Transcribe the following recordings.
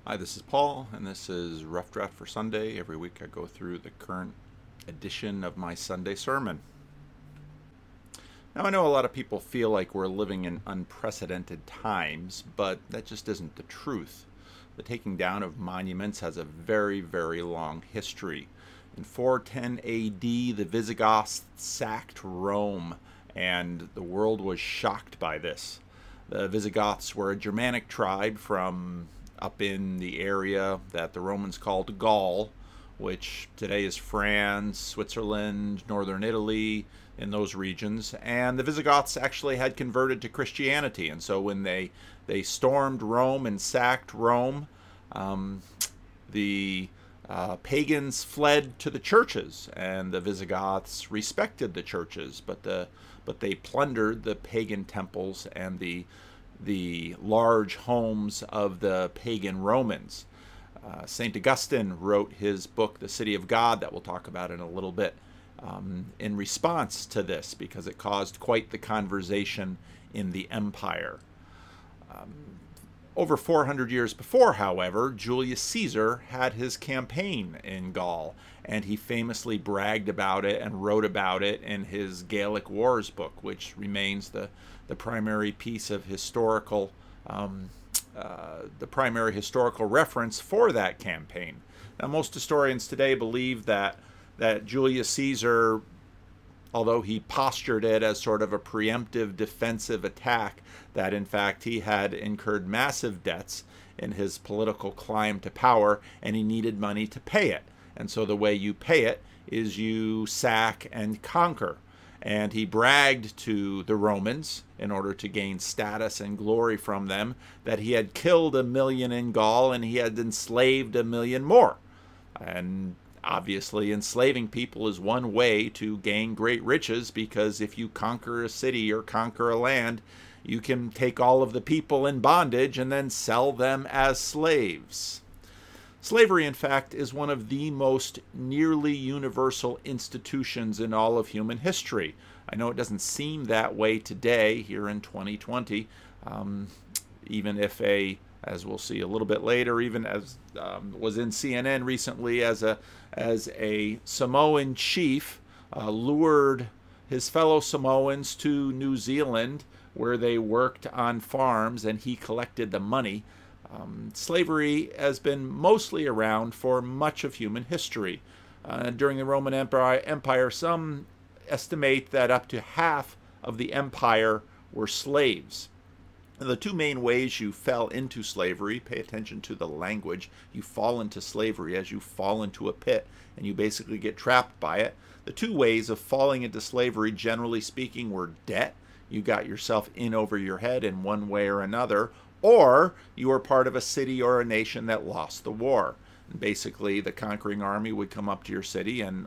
Hi, this is Paul, and this is Rough Draft for Sunday. Every week I go through the current edition of my Sunday sermon. Now, I know a lot of people feel like we're living in unprecedented times, but that just isn't the truth. The taking down of monuments has a very, very long history. In 410 AD, the Visigoths sacked Rome, and the world was shocked by this. The Visigoths were a Germanic tribe from up in the area that the Romans called Gaul, which today is France, Switzerland, northern Italy, in those regions. And the Visigoths actually had converted to Christianity. And so when they stormed Rome and sacked Rome, um, the pagans fled to the churches, and the Visigoths respected the churches, but they plundered the pagan temples and the large homes of the pagan Romans. St. Augustine wrote his book, The City of God, that we'll talk about in a little bit, in response to this, because it caused quite the conversation in the empire. Over 400 years before, however, Julius Caesar had his campaign in Gaul, and he famously bragged about it and wrote about it in his Gallic Wars book, which remains the primary piece of the primary historical reference for that campaign. Now, most historians today believe that Julius Caesar, although he postured it as sort of a preemptive defensive attack, that in fact he had incurred massive debts in his political climb to power and he needed money to pay it. And so the way you pay it is you sack and conquer. And he bragged to the Romans, in order to gain status and glory from them, that he had killed 1,000,000 in Gaul and he had enslaved 1,000,000 more. And obviously, enslaving people is one way to gain great riches, because if you conquer a city or conquer a land, you can take all of the people in bondage and then sell them as slaves. Slavery, in fact, is one of the most nearly universal institutions in all of human history. I know it doesn't seem that way today, here in 2020, even if as we'll see a little bit later, even as was in CNN recently, as a Samoan chief lured his fellow Samoans to New Zealand, where they worked on farms and he collected the money. Slavery has been mostly around for much of human history. During the Roman Empire, some estimate that up to half of the empire were slaves. And the two main ways you fell into slavery, pay attention to the language, you fall into slavery as you fall into a pit and you basically get trapped by it. The two ways of falling into slavery, generally speaking, were debt. You got yourself in over your head in one way or another, or you were part of a city or a nation that lost the war. And basically, the conquering army would come up to your city and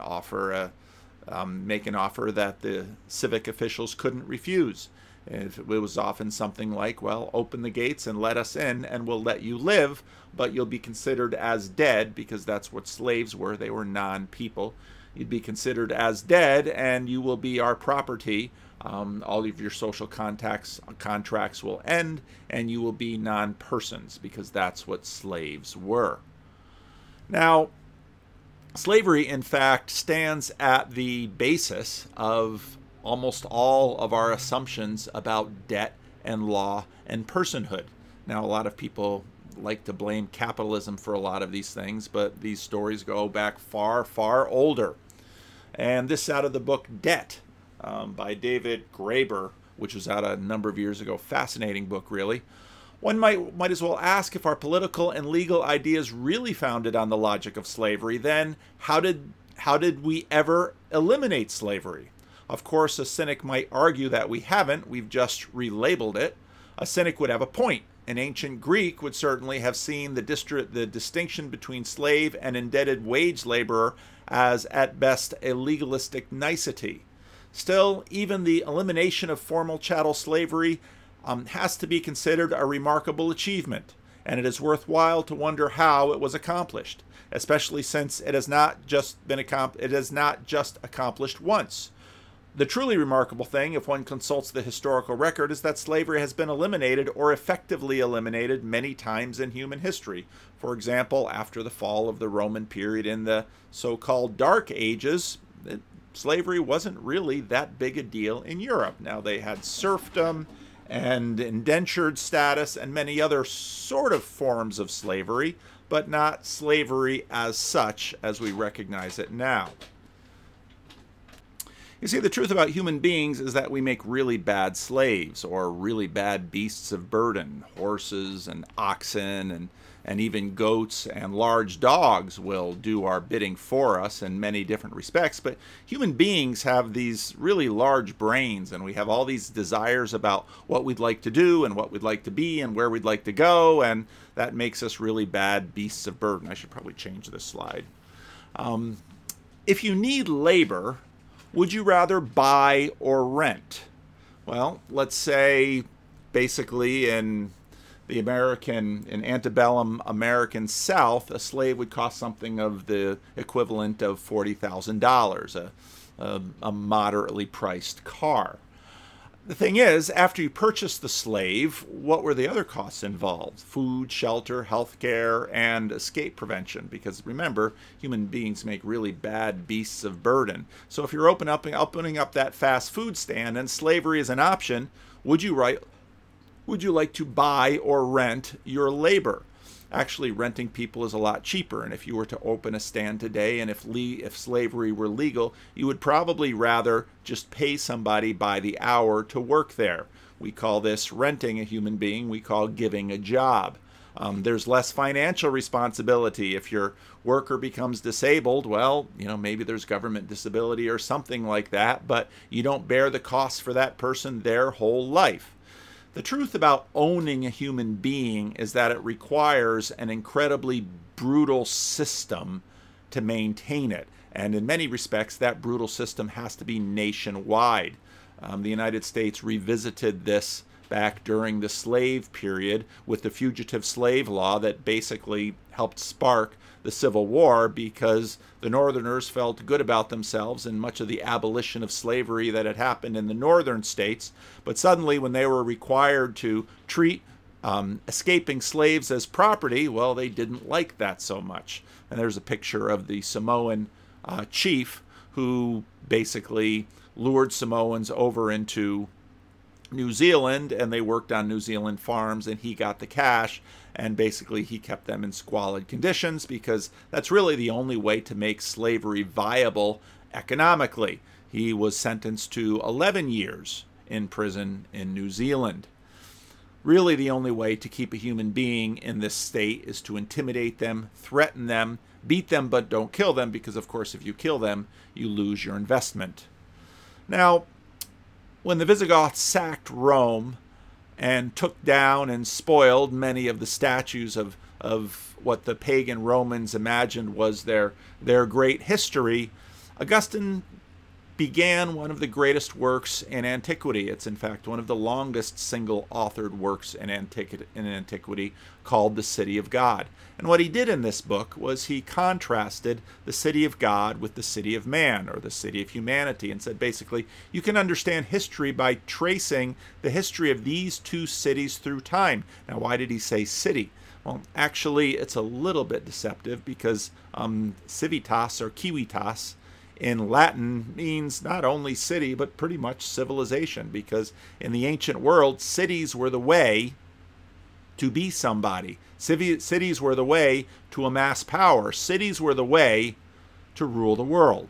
make an offer that the civic officials couldn't refuse. And it was often something like, well, open the gates and let us in, and we'll let you live, but you'll be considered as dead, because that's what slaves were. They were non-people. You'd be considered as dead, and you will be our property. All of your social contracts will end, and you will be non-persons, because that's what slaves were. Now, slavery, in fact, stands at the basis of almost all of our assumptions about debt and law and personhood. Now, a lot of people like to blame capitalism for a lot of these things, but these stories go back far, far older. And this out of the book Debt, by David Graeber, which was out a number of years ago. Fascinating book, really. One might as well ask, if our political and legal ideas really founded on the logic of slavery, then how did we ever eliminate slavery? Of course, a cynic might argue that we haven't, we've just relabeled it. A cynic would have a point. An ancient Greek would certainly have seen the distinction between slave and indebted wage laborer as, at best, a legalistic nicety. Still, even the elimination of formal chattel slavery has to be considered a remarkable achievement, and it is worthwhile to wonder how it was accomplished, especially since it has not just accomplished once. The truly remarkable thing, if one consults the historical record, is that slavery has been eliminated or effectively eliminated many times in human history. For example, after the fall of the Roman period in the so-called Dark Ages, slavery wasn't really that big a deal in Europe. Now, they had serfdom and indentured status and many other sort of forms of slavery, but not slavery as such as we recognize it now. You see, the truth about human beings is that we make really bad slaves or really bad beasts of burden. Horses and oxen and even goats and large dogs will do our bidding for us in many different respects. But human beings have these really large brains, and we have all these desires about what we'd like to do and what we'd like to be and where we'd like to go, and that makes us really bad beasts of burden. I should probably change this slide. If you need labor, would you rather buy or rent? Well, let's say basically in antebellum American South, a slave would cost something of the equivalent of $40,000, a moderately priced car. The thing is, after you purchased the slave, what were the other costs involved? Food, shelter, health care, and escape prevention. Because remember, human beings make really bad beasts of burden. So if you're opening up that fast food stand and slavery is an option, would you like to buy or rent your labor? Actually, renting people is a lot cheaper, and if you were to open a stand today and if slavery were legal, you would probably rather just pay somebody by the hour to work there. We call this renting a human being. We call giving a job. There's less financial responsibility. If your worker becomes disabled, well, maybe there's government disability or something like that, but you don't bear the costs for that person their whole life. The truth about owning a human being is that it requires an incredibly brutal system to maintain it. And in many respects, that brutal system has to be nationwide. The United States revisited this back during the slave period with the fugitive slave law that basically helped spark the Civil War, because the Northerners felt good about themselves and much of the abolition of slavery that had happened in the northern states. But suddenly, when they were required to treat escaping slaves as property, well, they didn't like that so much. And there's a picture of the Samoan chief who basically lured Samoans over into New Zealand, and they worked on New Zealand farms, and he got the cash, and basically he kept them in squalid conditions, because that's really the only way to make slavery viable economically. He was sentenced to 11 years in prison in New Zealand. Really, the only way to keep a human being in this state is to intimidate them, threaten them, beat them, but don't kill them, because of course if you kill them, you lose your investment. Now, when the Visigoths sacked Rome and took down and spoiled many of the statues of what the pagan Romans imagined was their great history, Augustine began one of the greatest works in antiquity. It's in fact one of the longest single-authored works in antiquity, called The City of God. And what he did in this book was he contrasted the city of God with the city of man, or the city of humanity, and said basically you can understand history by tracing the history of these two cities through time. Now, why did he say city? Well, actually, it's a little bit deceptive, because civitas or civitas in Latin means not only city, but pretty much civilization, because in the ancient world, cities were the way to be somebody. Cities were the way to amass power. Cities were the way to rule the world.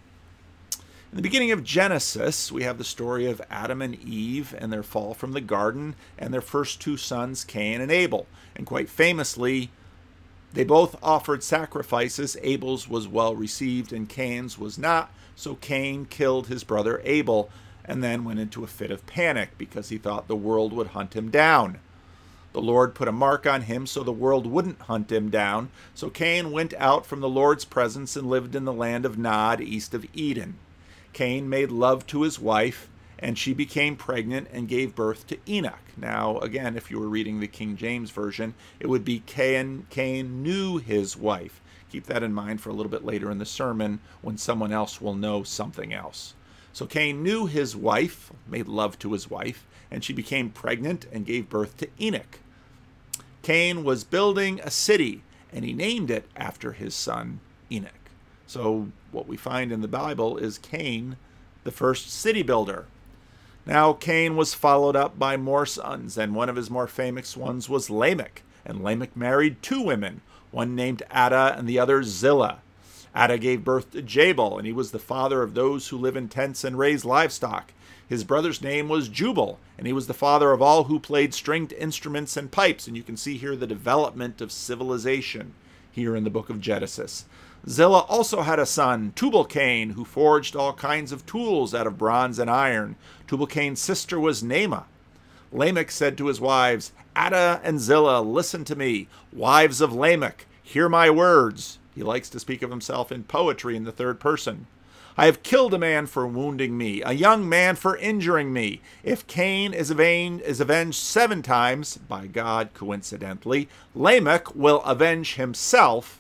In the beginning of Genesis, we have the story of Adam and Eve and their fall from the garden and their first two sons, Cain and Abel. And quite famously, they both offered sacrifices. Abel's was well received and Cain's was not. So Cain killed his brother Abel and then went into a fit of panic because he thought the world would hunt him down. The Lord put a mark on him so the world wouldn't hunt him down. So Cain went out from the Lord's presence and lived in the land of Nod, east of Eden. Cain made love to his wife, and she became pregnant and gave birth to Enoch. Now, again, if you were reading the King James Version, it would be Cain knew his wife. Keep that in mind for a little bit later in the sermon when someone else will know something else. So Cain knew his wife, made love to his wife, and she became pregnant and gave birth to Enoch. Cain was building a city, and he named it after his son Enoch. So what we find in the Bible is Cain, the first city builder. Now Cain was followed up by more sons, and one of his more famous ones was Lamech. And Lamech married two women, one named Adah and the other Zillah. Adah gave birth to Jabal, and he was the father of those who live in tents and raise livestock. His brother's name was Jubal, and he was the father of all who played stringed instruments and pipes. And you can see here the development of civilization here in the book of Genesis. Zillah also had a son, Tubal-Cain, who forged all kinds of tools out of bronze and iron. Tubal-Cain's sister was Naamah. Lamech said to his wives, Adah and Zillah, listen to me. Wives of Lamech, hear my words. He likes to speak of himself in poetry in the third person. I have killed a man for wounding me, a young man for injuring me. If Cain is avenged 7 times, by God, coincidentally, Lamech will avenge himself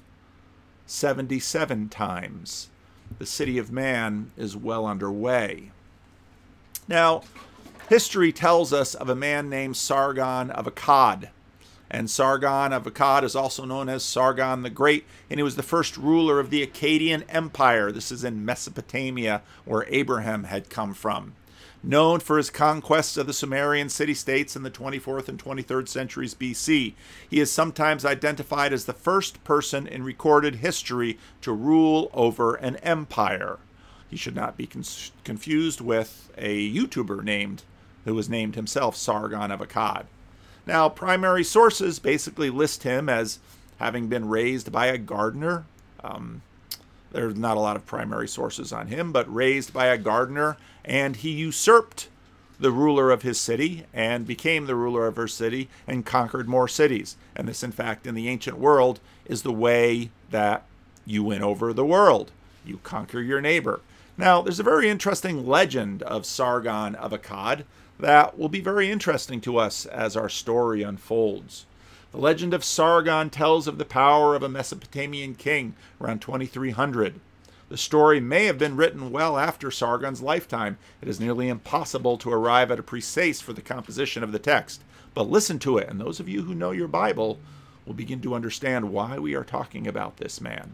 77 times. The city of man is well underway. Now, history tells us of a man named Sargon of Akkad. And Sargon of Akkad is also known as Sargon the Great, and he was the first ruler of the Akkadian Empire. This is in Mesopotamia, where Abraham had come from. Known for his conquests of the Sumerian city-states in the 24th and 23rd centuries BC, he is sometimes identified as the first person in recorded history to rule over an empire. He should not be confused with a YouTuber who was named himself Sargon of Akkad. Now, primary sources basically list him as having been raised by a gardener. There's not a lot of primary sources on him, but raised by a gardener, and he usurped the ruler of his city and became the ruler of her city and conquered more cities. And this, in fact, in the ancient world, is the way that you win over the world. You conquer your neighbor. Now, there's a very interesting legend of Sargon of Akkad that will be very interesting to us as our story unfolds. The legend of Sargon tells of the power of a Mesopotamian king around 2300. The story may have been written well after Sargon's lifetime. It is nearly impossible to arrive at a precise for the composition of the text. But listen to it, and those of you who know your Bible will begin to understand why we are talking about this man.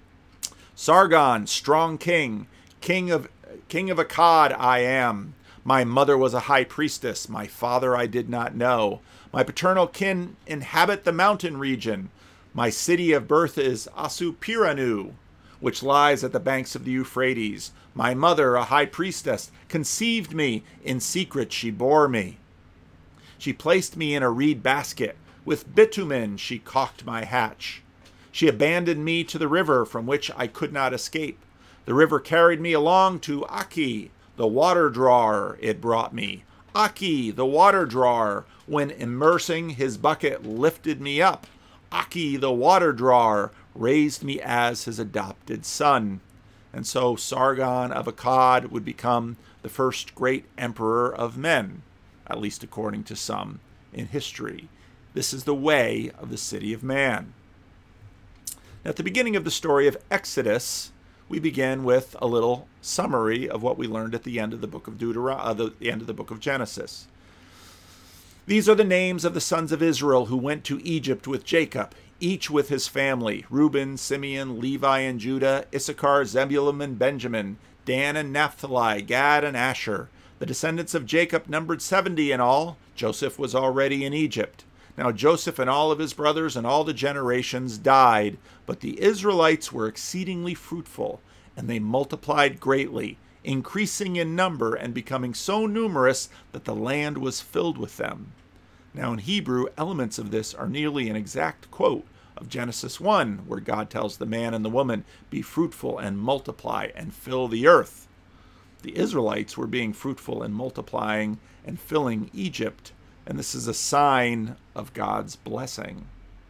Sargon, strong king, king of Akkad I am. My mother was a high priestess. My father I did not know. My paternal kin inhabit the mountain region. My city of birth is Asupiranu, which lies at the banks of the Euphrates. My mother, a high priestess, conceived me. In secret she bore me. She placed me in a reed basket. With bitumen she caulked my hatch. She abandoned me to the river from which I could not escape. The river carried me along to Aki, the water drawer it brought me. Aki, the water drawer, when immersing his bucket, lifted me up. Aki, the water drawer, raised me as his adopted son. And so Sargon of Akkad would become the first great emperor of men, at least according to some in history. This is the way of the city of man. Now, at the beginning of the story of Exodus, we begin with a little summary of what we learned at the end of the book of the end of the book of Genesis. These are the names of the sons of Israel who went to Egypt with Jacob, each with his family: Reuben, Simeon, Levi, and Judah, Issachar, Zebulun, and Benjamin, Dan and Naphtali, Gad and Asher. The descendants of Jacob numbered 70 in all. Joseph was already in Egypt. Now Joseph and all of his brothers and all the generations died, but the Israelites were exceedingly fruitful, and they multiplied greatly, increasing in number and becoming so numerous that the land was filled with them. Now in Hebrew, elements of this are nearly an exact quote of Genesis 1, where God tells the man and the woman, "Be fruitful and multiply and fill the earth." The Israelites were being fruitful and multiplying and filling Egypt, and this is a sign of God's blessing.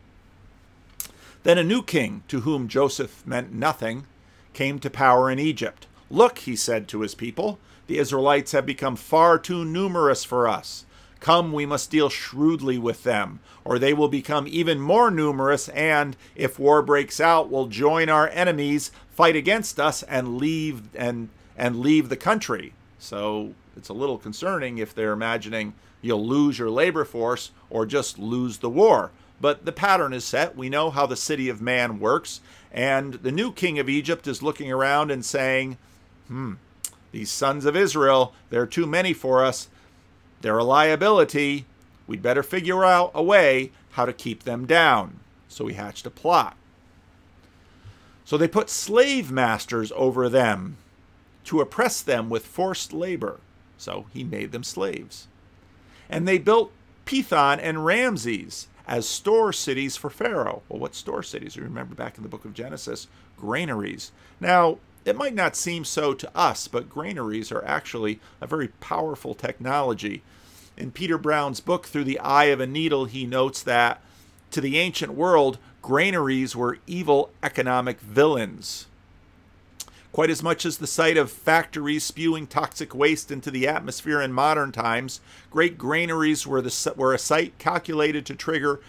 Then a new king, to whom Joseph meant nothing, came to power in Egypt. "Look," he said to his people, "the Israelites have become far too numerous for us. Come, we must deal shrewdly with them, or they will become even more numerous and, if war breaks out, will join our enemies, fight against us, and leave the country." So it's a little concerning if they're imagining you'll lose your labor force or just lose the war. But the pattern is set. We know how the city of man works. And the new king of Egypt is looking around and saying, these sons of Israel, they're too many for us. They're a liability. We'd better figure out a way how to keep them down. So he hatched a plot. So they put slave masters over them to oppress them with forced labor. So he made them slaves. And they built Pithon and Ramses as store cities for Pharaoh. Well, what store cities? You remember back in the book of Genesis, granaries. Now, it might not seem so to us, but granaries are actually a very powerful technology. In Peter Brown's book, Through the Eye of a Needle, he notes that to the ancient world, granaries were evil economic villains. Quite as much as the sight of factories spewing toxic waste into the atmosphere in modern times, great granaries were a sight calculated to trigger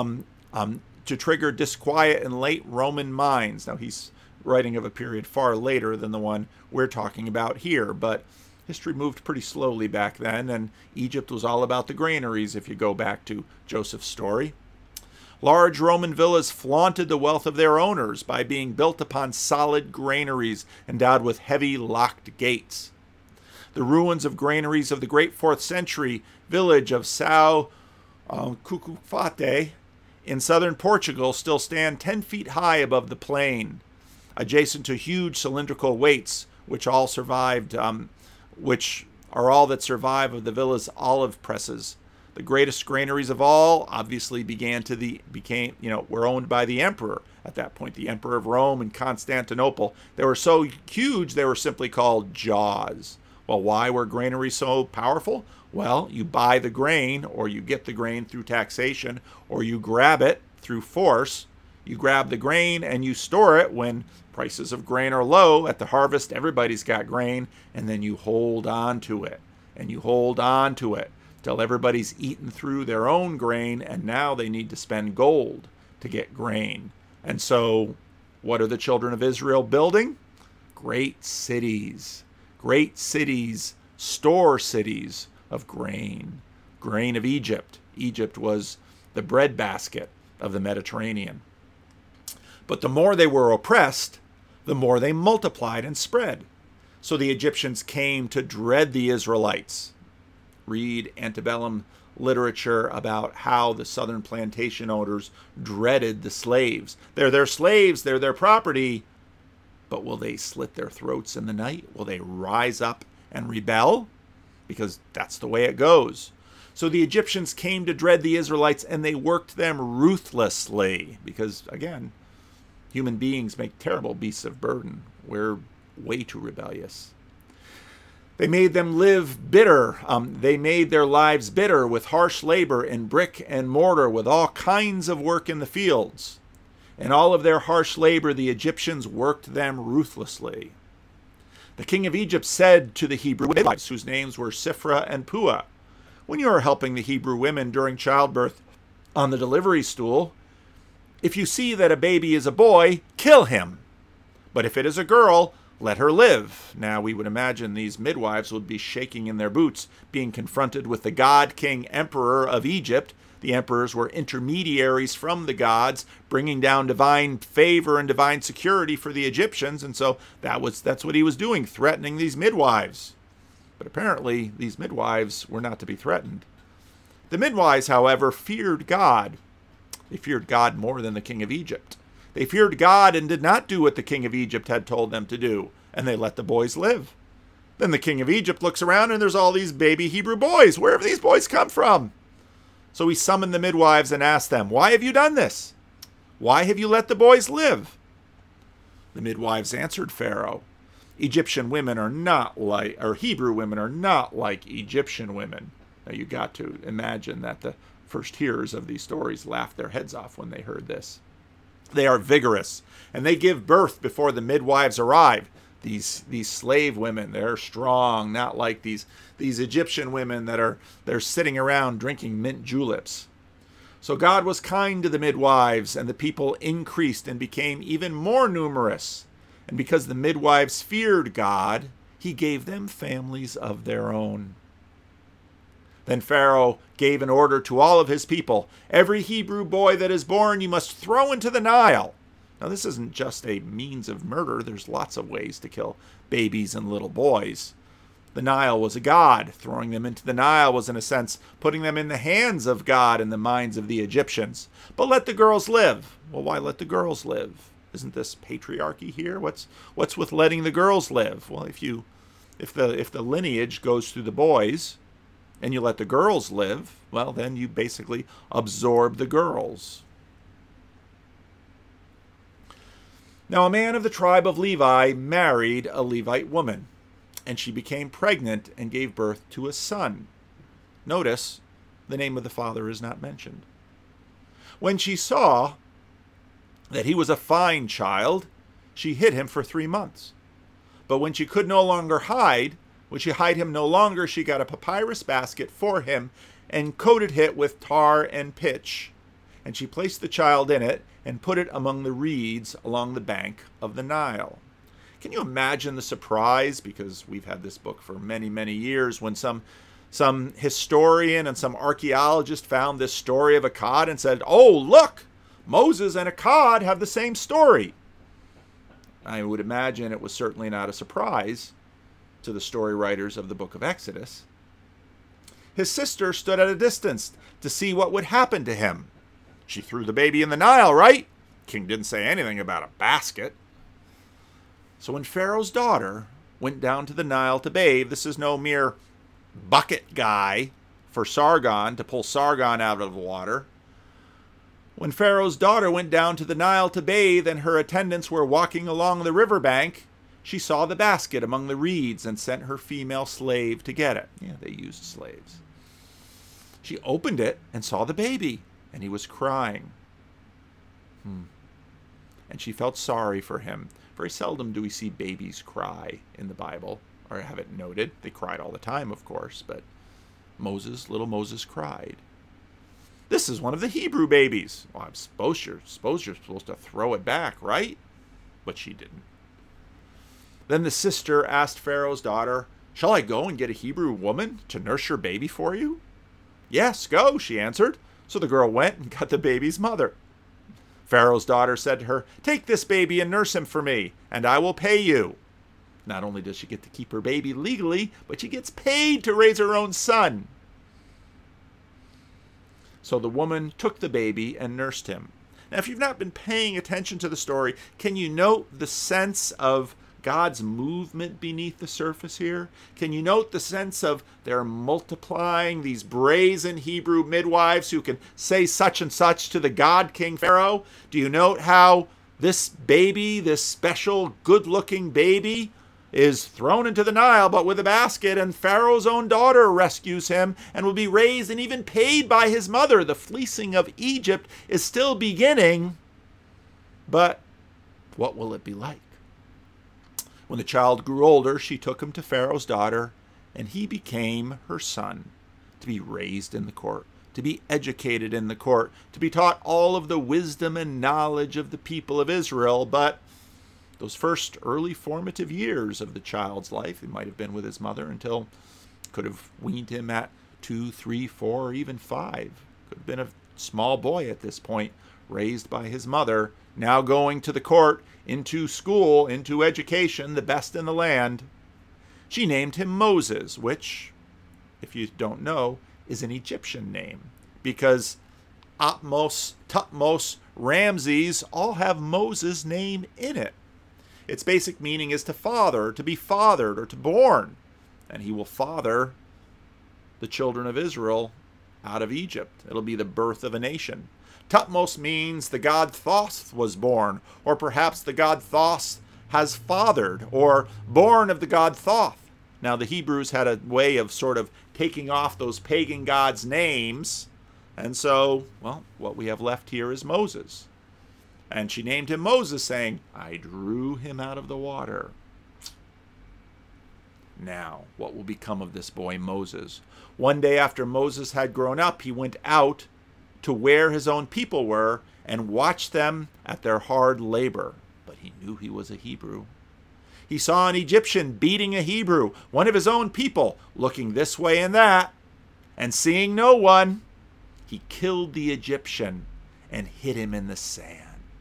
disquiet in late Roman minds. Now he's writing of a period far later than the one we're talking about here, but history moved pretty slowly back then, and Egypt was all about the granaries if you go back to Joseph's story. Large Roman villas flaunted the wealth of their owners by being built upon solid granaries endowed with heavy locked gates. The ruins of granaries of the great 4th century village of São Cucufate in southern Portugal still stand 10 feet high above the plain, adjacent to huge cylindrical weights, which are all that survive of the villa's olive presses. The greatest granaries of all obviously were owned by the emperor at that point, the emperor of Rome and Constantinople. They were so huge they were simply called jaws. Well, why were granaries so powerful? Well, you buy the grain, or you get the grain through taxation, or you grab it through force. You grab the grain and you store it when prices of grain are low. At the harvest, everybody's got grain, and then you hold on to it, and you hold on to it till everybody's eaten through their own grain, and now they need to spend gold to get grain. And so, what are the children of Israel building? Great cities, store cities of grain of Egypt. Egypt was the breadbasket of the Mediterranean. But the more they were oppressed, the more they multiplied and spread. So the Egyptians came to dread the Israelites. Read antebellum literature about how the southern plantation owners dreaded the slaves. They're their slaves, they're their property, but will they slit their throats in the night? Will they rise up and rebel? Because that's the way it goes. So the Egyptians came to dread the Israelites, and they worked them ruthlessly because, again, human beings make terrible beasts of burden. We're way too rebellious. They made them live bitter. They made their lives bitter with harsh labor in brick and mortar, with all kinds of work in the fields. In all of their harsh labor, the Egyptians worked them ruthlessly. The king of Egypt said to the Hebrew midwives, whose names were Shiphrah and Puah, when you are helping the Hebrew women during childbirth on the delivery stool, if you see that a baby is a boy, kill him. But if it is a girl, let her live. Now, we would imagine these midwives would be shaking in their boots, being confronted with the god king emperor of Egypt. The emperors were intermediaries from the gods, bringing down divine favor and divine security for the Egyptians. And so that's what he was doing, threatening these midwives. But apparently, these midwives were not to be threatened. The midwives, however, feared God. They feared God more than the king of Egypt. They feared God and did not do what the king of Egypt had told them to do, and they let the boys live. Then the king of Egypt looks around, and there's all these baby Hebrew boys. Where have these boys come from? So he summoned the midwives and asked them, "Why have you done this? Why have you let the boys live?" The midwives answered Pharaoh, Hebrew women are not like Egyptian women. Now you got to imagine that the first hearers of these stories laughed their heads off when they heard this. They are vigorous, and they give birth before the midwives arrive. These slave women, they're strong, not like these Egyptian women they're sitting around drinking mint juleps. So God was kind to the midwives, and the people increased and became even more numerous. And because the midwives feared God, he gave them families of their own. Then Pharaoh gave an order to all of his people, every Hebrew boy that is born you must throw into the Nile. Now this isn't just a means of murder. There's lots of ways to kill babies and little boys. The Nile was a god. Throwing them into the Nile was, in a sense, putting them in the hands of God in the minds of the Egyptians. But let the girls live. Well, why let the girls live? Isn't this patriarchy here? What's with letting the girls live? Well, if the lineage goes through the boys, and you let the girls live, well, then you basically absorb the girls. Now, a man of the tribe of Levi married a Levite woman, and she became pregnant and gave birth to a son. Notice, the name of the father is not mentioned. When she saw that he was a fine child, she hid him for 3 months. But when she could no longer hide, when she hid him no longer, she got a papyrus basket for him and coated it with tar and pitch. And she placed the child in it and put it among the reeds along the bank of the Nile. Can you imagine the surprise? Because we've had this book for many, many years, when some historian and some archaeologist found this story of Akkad and said, oh, look, Moses and Akkad have the same story. I would imagine it was certainly not a surprise to the story writers of the book of Exodus. His sister stood at a distance to see what would happen to him. She threw the baby in the Nile, right? King didn't say anything about a basket. So when Pharaoh's daughter went down to the Nile to bathe, this is no mere bucket guy for Sargon to pull Sargon out of the water. When Pharaoh's daughter went down to the Nile to bathe and her attendants were walking along the riverbank, she saw the basket among the reeds and sent her female slave to get it. Yeah, they used slaves. She opened it and saw the baby, and he was crying. And she felt sorry for him. Very seldom do we see babies cry in the Bible, or have it noted. They cried all the time, of course, but little Moses cried. This is one of the Hebrew babies. Well, I suppose you're supposed to throw it back, right? But she didn't. Then the sister asked Pharaoh's daughter, shall I go and get a Hebrew woman to nurse your baby for you? Yes, go, she answered. So the girl went and got the baby's mother. Pharaoh's daughter said to her, take this baby and nurse him for me, and I will pay you. Not only does she get to keep her baby legally, but she gets paid to raise her own son. So the woman took the baby and nursed him. Now, if you've not been paying attention to the story, can you note the sense of God's movement beneath the surface here? Can you note the sense of they're multiplying these brazen Hebrew midwives who can say such and such to the god King Pharaoh? Do you note how this baby, this special good-looking baby, is thrown into the Nile, but with a basket, and Pharaoh's own daughter rescues him and will be raised and even paid by his mother? The fleecing of Egypt is still beginning, but what will it be like? When the child grew older, she took him to Pharaoh's daughter, and he became her son, to be raised in the court, to be educated in the court, to be taught all of the wisdom and knowledge of the people of Israel. But those first early formative years of the child's life, he might have been with his mother until could have weaned him at 2, 3, 4, or even 5. Could have been a small boy at this point, raised by his mother, now going to the court, into school, into education, the best in the land. She named him Moses, which, if you don't know, is an Egyptian name, because Athmos, Thutmose, Ramses all have Moses' name in it. Its basic meaning is to father, to be fathered, or to born. And he will father the children of Israel out of Egypt. It'll be the birth of a nation. Thutmose means the god Thoth was born, or perhaps the god Thoth has fathered, or born of the god Thoth. Now, the Hebrews had a way of sort of taking off those pagan gods' names, and so, well, what we have left here is Moses. And she named him Moses, saying, I drew him out of the water. Now, what will become of this boy Moses? One day after Moses had grown up, he went out to where his own people were and watched them at their hard labor. But he knew he was a Hebrew. he saw an Egyptian beating a Hebrew, one of his own people, looking this way and that, and seeing no one, he killed the Egyptian and hid him in the sand.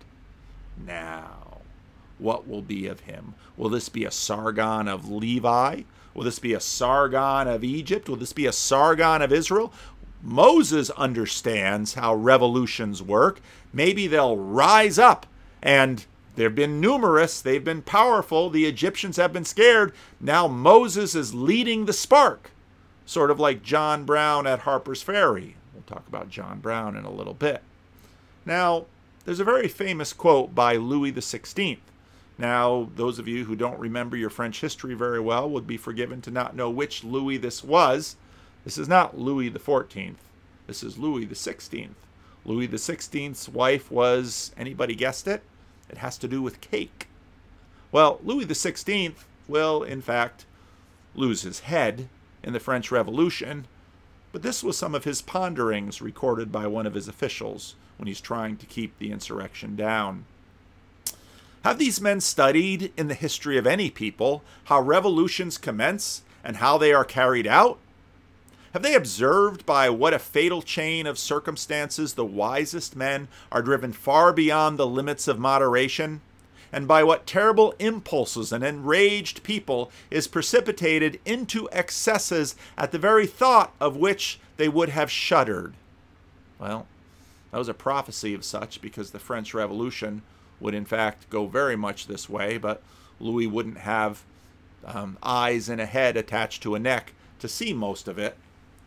Now, what will be of him? Will this be a Sargon of Levi? Will this be a Sargon of Egypt? Will this be a Sargon of Israel? Moses understands how revolutions work. Maybe they'll rise up, and they've been numerous, they've been powerful, the Egyptians have been scared. Now Moses is leading the spark, sort of like John Brown at Harper's Ferry. We'll talk about John Brown in a little bit. Now, there's a very famous quote by Louis XVI. Now, those of you who don't remember your French history very well would be forgiven to not know which Louis this was. This is not Louis XIV. This is Louis XVI. Louis XVI's wife was, anybody guessed it? It has to do with cake. Well, Louis XVI will, in fact, lose his head in the French Revolution, but this was some of his ponderings recorded by one of his officials when he's trying to keep the insurrection down. Have these men studied in the history of any people how revolutions commence and how they are carried out? Have they observed by what a fatal chain of circumstances the wisest men are driven far beyond the limits of moderation, and by what terrible impulses an enraged people is precipitated into excesses at the very thought of which they would have shuddered? Well, that was a prophecy of such, because the French Revolution would in fact go very much this way, but Louis wouldn't have eyes and a head attached to a neck to see most of it.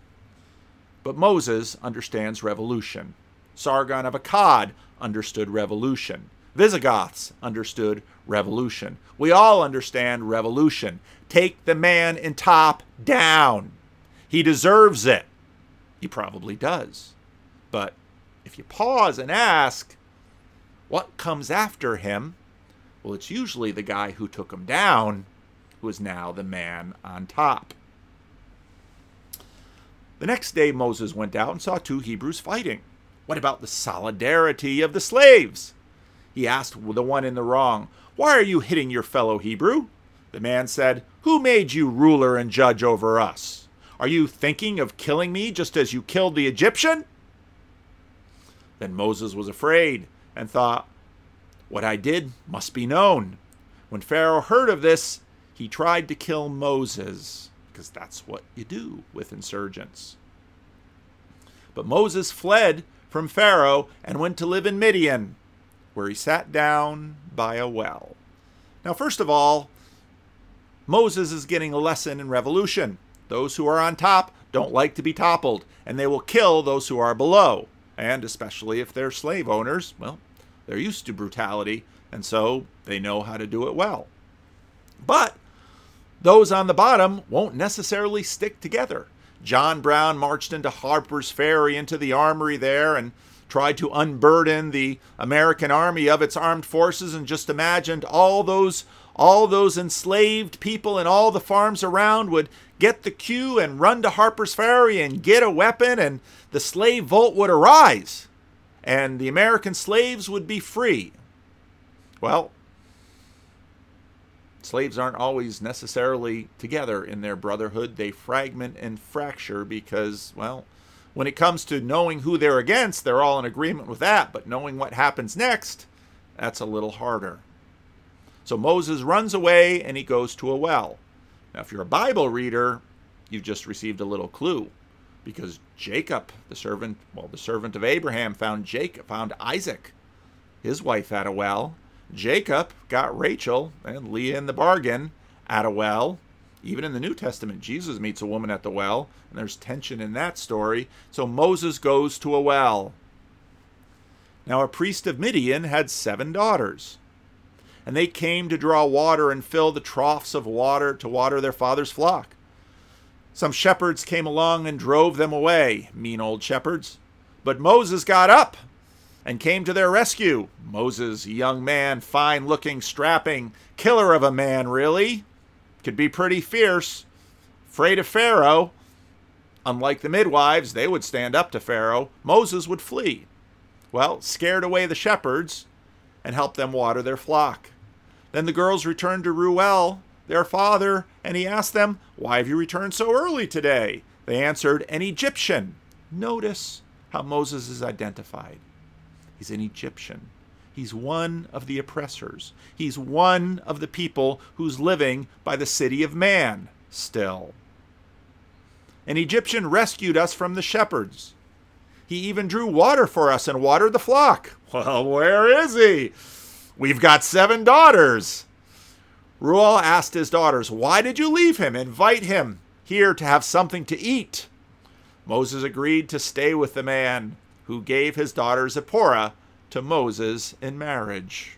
But Moses understands revolution. Sargon of Akkad understood revolution. Visigoths understood revolution. We all understand revolution. Take the man in top down. He deserves it. He probably does. But if you pause and ask, what comes after him? Well, it's usually the guy who took him down who is now the man on top. The next day Moses went out and saw two Hebrews fighting. What about the solidarity of the slaves? He asked the one in the wrong, "Why are you hitting your fellow Hebrew?" The man said, "Who made you ruler and judge over us? Are you thinking of killing me just as you killed the Egyptian?" Then Moses was afraid and thought, "What I did must be known." When Pharaoh heard of this, he tried to kill Moses, because that's what you do with insurgents. But Moses fled from Pharaoh and went to live in Midian, where he sat down by a well. Now, first of all, Moses is getting a lesson in revolution. Those who are on top don't like to be toppled, and they will kill those who are below. And especially if they're slave owners, well, they're used to brutality, and so they know how to do it well. But those on the bottom won't necessarily stick together. John Brown marched into Harper's Ferry, into the armory there, and tried to unburden the American army of its armed forces, and just imagined all those enslaved people in all the farms around would get the cue and run to Harper's Ferry and get a weapon, and the slave volt would arise, and the American slaves would be free. Well, slaves aren't always necessarily together in their brotherhood. They fragment and fracture because, well, when it comes to knowing who they're against, they're all in agreement with that. But knowing what happens next, that's a little harder. So Moses runs away and he goes to a well. Now, if you're a Bible reader, you've just received a little clue, because Jacob, the servant of Abraham, found Isaac. His wife had a well. Jacob got Rachel, and Leah in the bargain, at a well. Even in the New Testament, Jesus meets a woman at the well, and there's tension in that story. So Moses goes to a well. Now a priest of Midian had 7 daughters, and they came to draw water and fill the troughs of water to water their father's flock. Some shepherds came along and drove them away, mean old shepherds. But Moses got up and came to their rescue. Moses, a young man, fine-looking, strapping, killer of a man, really. Could be pretty fierce. Afraid of Pharaoh. Unlike the midwives, they would stand up to Pharaoh. Moses would flee. Well, scared away the shepherds and helped them water their flock. Then the girls returned to Reuel, their father, and he asked them, "Why have you returned so early today?" They answered, "An Egyptian." Notice how Moses is identified. He's an Egyptian. He's one of the oppressors. He's one of the people who's living by the city of man still. An Egyptian rescued us from the shepherds. He even drew water for us and watered the flock. Well, where is he? We've got 7 daughters. Reuel asked his daughters, "Why did you leave him? Invite him here to have something to eat." Moses agreed to stay with the man who gave his daughter Zipporah to Moses in marriage.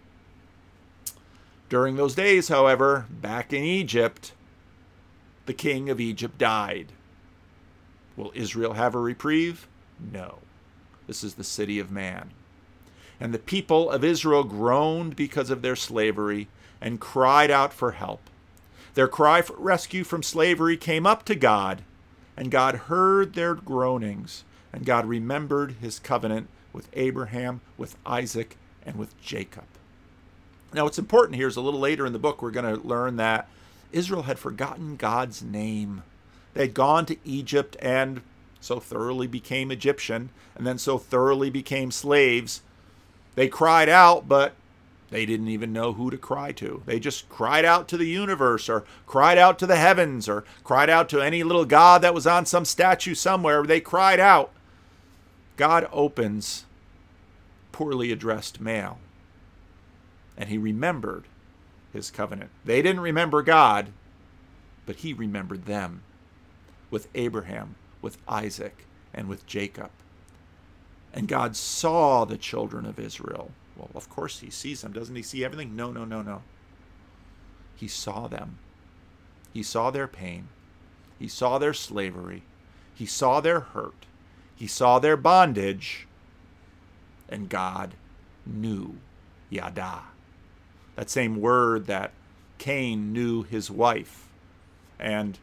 During those days, however, back in Egypt, the king of Egypt died. Will Israel have a reprieve? No. This is the city of man. And the people of Israel groaned because of their slavery and cried out for help. Their cry for rescue from slavery came up to God, and God heard their groanings, and God remembered his covenant with Abraham, with Isaac, and with Jacob. Now, what's important here is a little later in the book, we're going to learn that Israel had forgotten God's name. They had gone to Egypt and so thoroughly became Egyptian, and then so thoroughly became slaves. They cried out, but they didn't even know who to cry to. They just cried out to the universe, or cried out to the heavens, or cried out to any little god that was on some statue somewhere. They cried out. God opens poorly addressed mail, and he remembered his covenant. They didn't remember God, but he remembered them with Abraham, with Isaac, and with Jacob. And God saw the children of Israel. Well, of course he sees them. Doesn't he see everything? No. He saw them. He saw their pain. He saw their slavery. He saw their hurt. He saw their bondage. And God knew. Yada. That same word that Cain knew his wife. And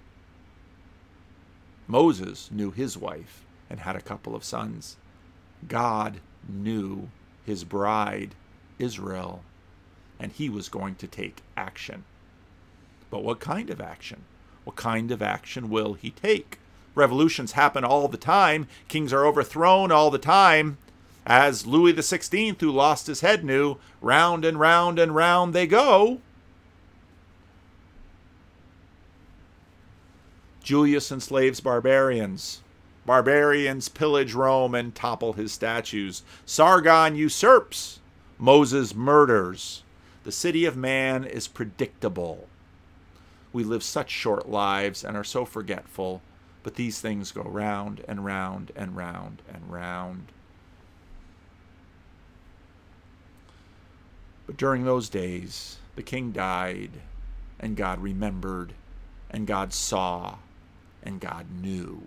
Moses knew his wife and had a couple of sons. God knew his bride, Israel, and he was going to take action. But what kind of action? What kind of action will he take? Revolutions happen all the time. Kings are overthrown all the time. As Louis XVI, who lost his head, knew, round and round and round they go. Julius enslaves barbarians. Barbarians pillage Rome and topple his statues. Sargon usurps. Moses murders. The city of man is predictable. We live such short lives and are so forgetful, but these things go round and round and round and round. But during those days, the king died, and God remembered, and God saw, and God knew.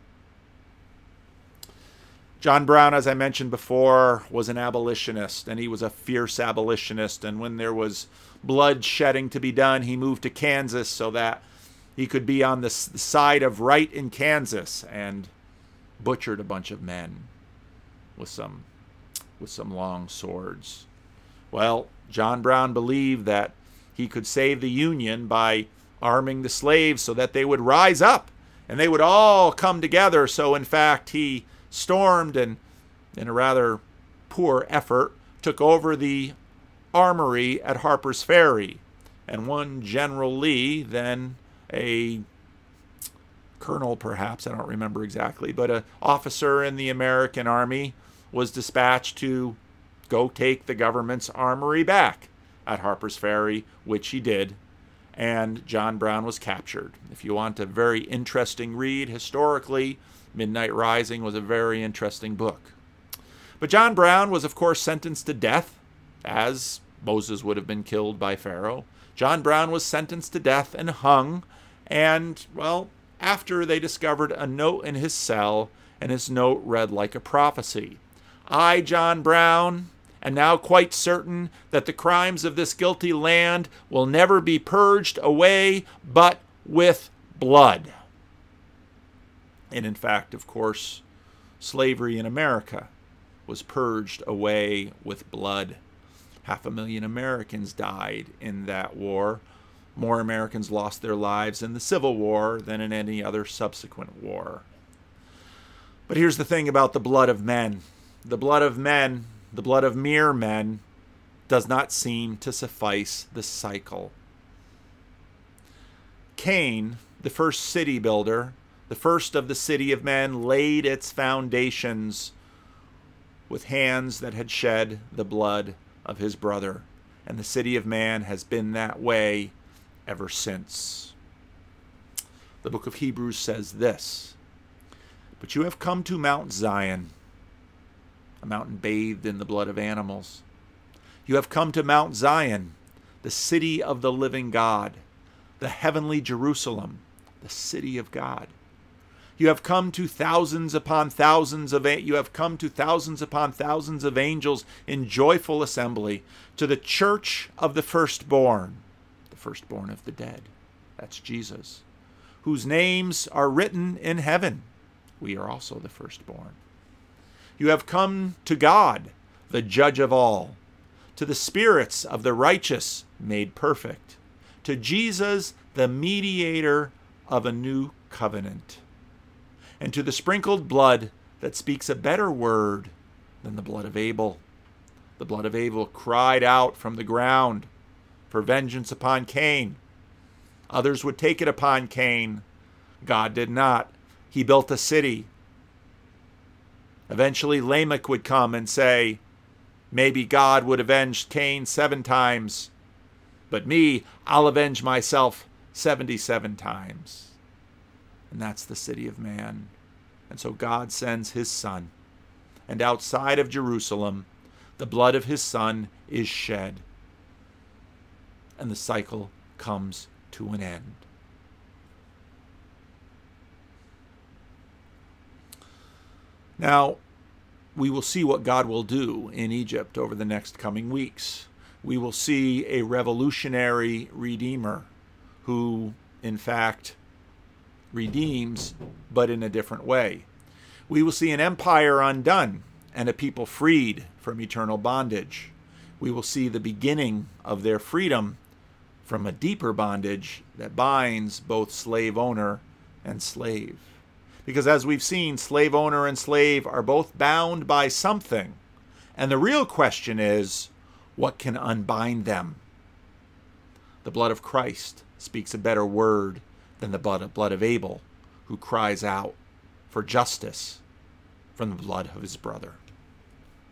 John Brown, as I mentioned before, was an abolitionist, and he was a fierce abolitionist. And when there was blood shedding to be done, he moved to Kansas so that he could be on the side of right in Kansas, and butchered a bunch of men with some long swords. Well, John Brown believed that he could save the Union by arming the slaves so that they would rise up and they would all come together. So, in fact, he stormed and, in a rather poor effort, took over the armory at Harper's Ferry. And one General Lee, then a colonel perhaps, I don't remember exactly, but an officer in the American Army, was dispatched to go take the government's armory back at Harper's Ferry, which he did. And John Brown was captured. If you want a very interesting read historically, Midnight Rising was a very interesting book. But John Brown was, of course, sentenced to death, as Moses would have been killed by Pharaoh. John Brown was sentenced to death and hung. And, well, after they discovered a note in his cell, and his note read like a prophecy. I, John Brown, am now quite certain that the crimes of this guilty land will never be purged away but with blood. And in fact, of course, slavery in America was purged away with blood. 500,000 Americans died in that war. More Americans lost their lives in the Civil War than in any other subsequent war. But here's the thing about the blood of men. The blood of men, the blood of mere men, does not seem to suffice the cycle. Cain, the first city builder, the first of the city of men, laid its foundations with hands that had shed the blood of his brother. And the city of man has been that way ever since. The book of Hebrews says this: "But you have come to Mount Zion, a mountain bathed in the blood of animals. You have come to Mount Zion, the city of the living God, the heavenly Jerusalem, the city of God. You have come to thousands upon thousands of angels in joyful assembly, to the church of the firstborn of the dead." That's Jesus. "Whose names are written in heaven." We are also the firstborn. "You have come to God, the judge of all, to the spirits of the righteous made perfect, to Jesus, the mediator of a new covenant, and to the sprinkled blood that speaks a better word than the blood of Abel. The blood of Abel cried out from the ground for vengeance upon Cain. Others would take it upon Cain. God did not. He built a city. Eventually Lamech would come and say, maybe God would avenge Cain 7 times, but me, I'll avenge myself 77 times. And that's the city of man. And so God sends his son. And outside of Jerusalem, the blood of his son is shed. And the cycle comes to an end. Now, we will see what God will do in Egypt over the next coming weeks. We will see a revolutionary redeemer who, in fact, redeems, but in a different way. We will see an empire undone and a people freed from eternal bondage. We will see the beginning of their freedom from a deeper bondage that binds both slave owner and slave. Because as we've seen, slave owner and slave are both bound by something. And the real question is, what can unbind them? The blood of Christ speaks a better word than the blood of Abel, who cries out for justice from the blood of his brother.